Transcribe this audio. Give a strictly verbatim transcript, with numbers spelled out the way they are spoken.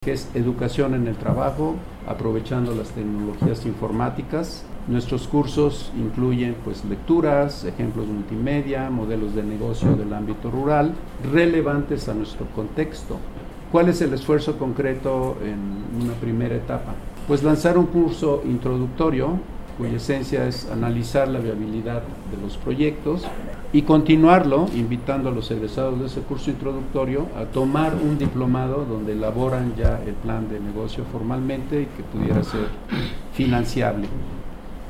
que es educación en el trabajo, aprovechando las tecnologías informáticas. Nuestros cursos incluyen pues lecturas, ejemplos multimedia, modelos de negocio del ámbito rural, relevantes a nuestro contexto. ¿Cuál es el esfuerzo concreto en una primera etapa? Pues lanzar un curso introductorio, cuya esencia es analizar la viabilidad de los proyectos y continuarlo, invitando a los egresados de ese curso introductorio a tomar un diplomado donde elaboran ya el plan de negocio formalmente y que pudiera ser financiable.